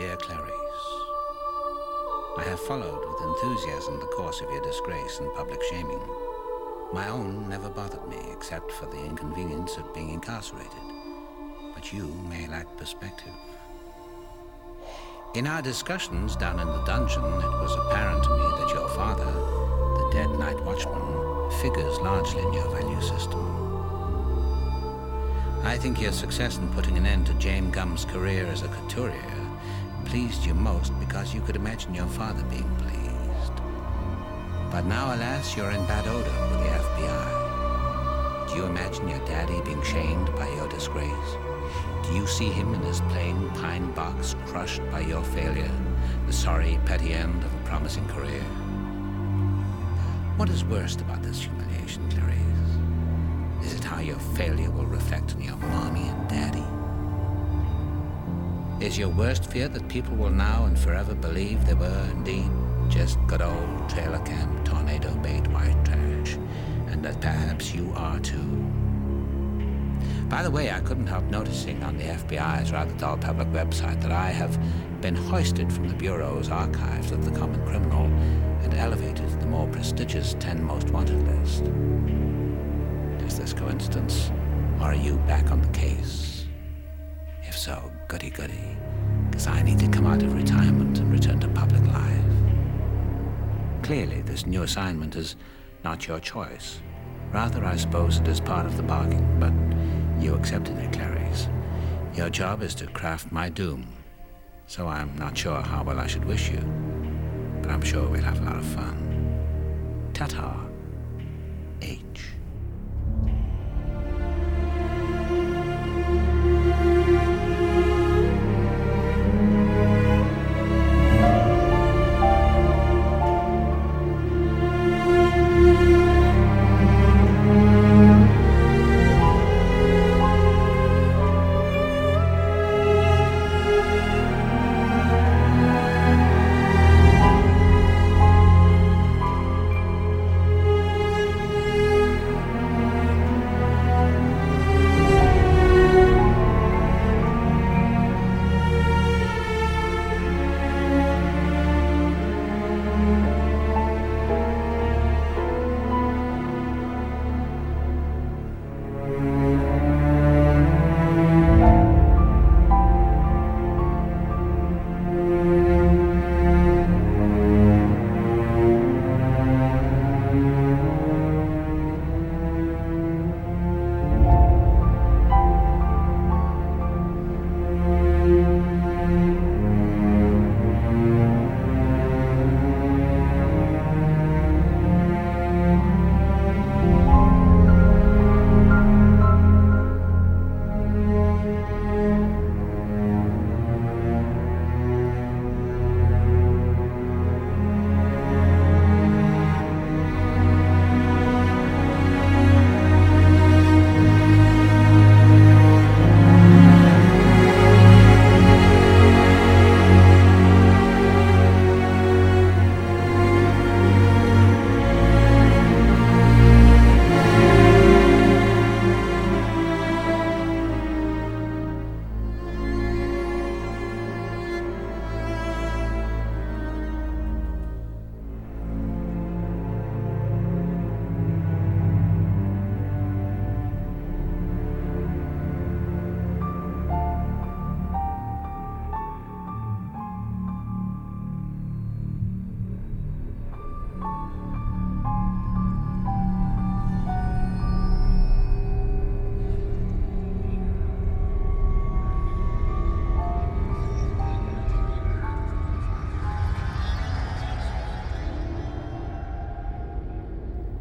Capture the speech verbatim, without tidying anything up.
Dear Clarice, I have followed with enthusiasm the course of your disgrace and public shaming. My own never bothered me, except for the inconvenience of being incarcerated. But you may lack perspective. In our discussions down in the dungeon, it was apparent to me that your father, the dead night watchman, figures largely in your value system. I think your success in putting an end to James Gumb's career as a couturier pleased you most because you could imagine your father being pleased. But now, alas, you're in bad odor with the F B I. Do you imagine your daddy being shamed by your disgrace? Do you see him in his plain pine box crushed by your failure, the sorry, petty end of a promising career? What is worst about this humiliation, Clarice? Is it how your failure will reflect on your mommy and daddy? Is your worst fear that people will now and forever believe they were indeed just good old trailer camp tornado bait white trash, and that perhaps you are too? By the way, I couldn't help noticing on the F B I's rather dull public website that I have been hoisted from the Bureau's archives of the common criminal and elevated to the more prestigious ten most wanted list. Is this coincidence, or are you back on the case? If so, goody goody, because I need to come out of retirement and return to public life. Clearly, this new assignment is not your choice. Rather, I suppose it is part of the bargain, but you accepted it, Clarice. Your job is to craft my doom, so I'm not sure how well I should wish you, but I'm sure we'll have a lot of fun. Ta-ta.